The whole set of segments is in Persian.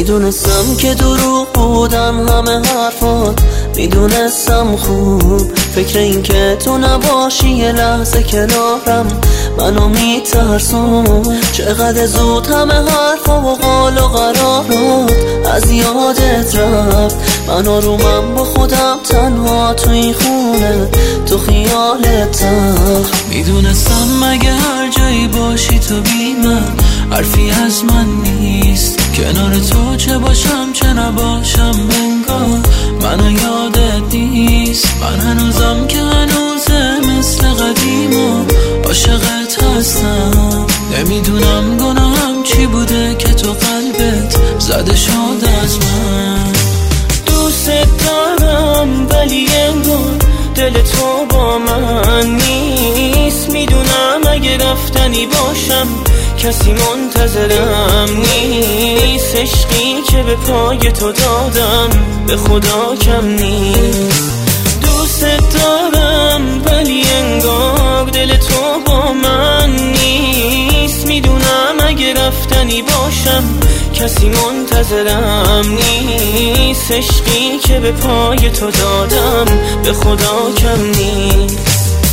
میدونستم که دروغ بودن همه حرفات، میدونستم خوب فکر این که تو نباشی یه لحظه کنارم منو میترسون. چقدر زود همه حرفا و قال و قرارات از یادت رفت، من آرومم با خودم تنها تو این خونه تو خیالت تخت. میدونستم مگه هر جایی باشی تو بی من حرفی از من نیست، کنار تو چه باشم چه نباشم انگار منو یادت نیست. من هنوزم که هنوزه مثل قدیم و عاشقت هستم، نمیدونم گناهم چی بوده که تو قلبت زده شد از من. دوست دارم ولی انگار دل تو با من نیست، میدونم اگه رفتنی باشم کسی منتظرم نیست. عشقی که به پای تو دادم به خدا کم نیست. دوست دارم ولی انگار دل تو با من نیست، میدونم اگه رفتنی باشم کسی منتظرم نیست. عشقی که به پای تو دادم به خدا کم نیست.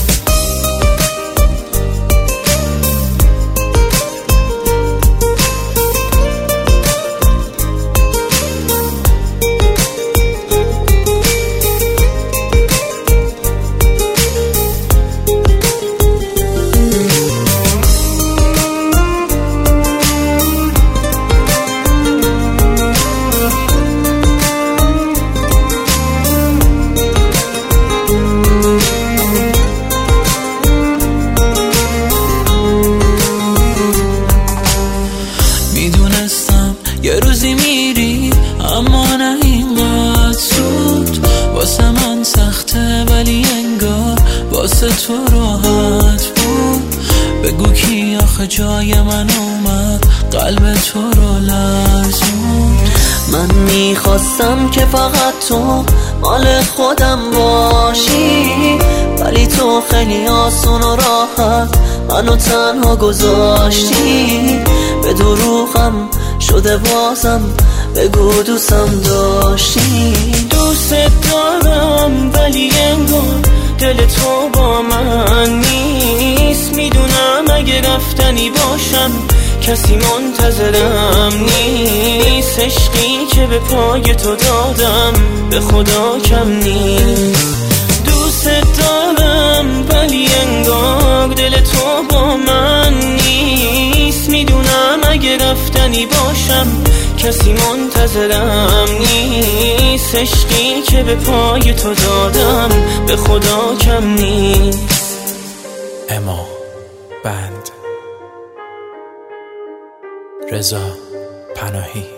یه روزی میری اما نه اینقدر زود، واسه من سخته ولی انگار واسه تو راحت بود. بگو کی آخه جای من اومد قلب تو رو لرزون. من میخواستم که فقط تو مال خودم باشی، ولی تو خیلی آسون و راحت منو تنها گذاشتی. به دروغم شده بازم بگو دوستم داشتی. دوست دارم ولی انگار دل تو با من نیست، میدونم اگه رفتنی باشم کسی منتظرم نیست. عشقی که به پای تو دادم به خدا کم نیست. دوست دارم ولی انگار دل تو با من نیست، میدونم اگه رفتنی باشم کسی منتظرم نیست. عشقی که به پای تو دادم به خدا کم نیست. اما بند رضا پناهی.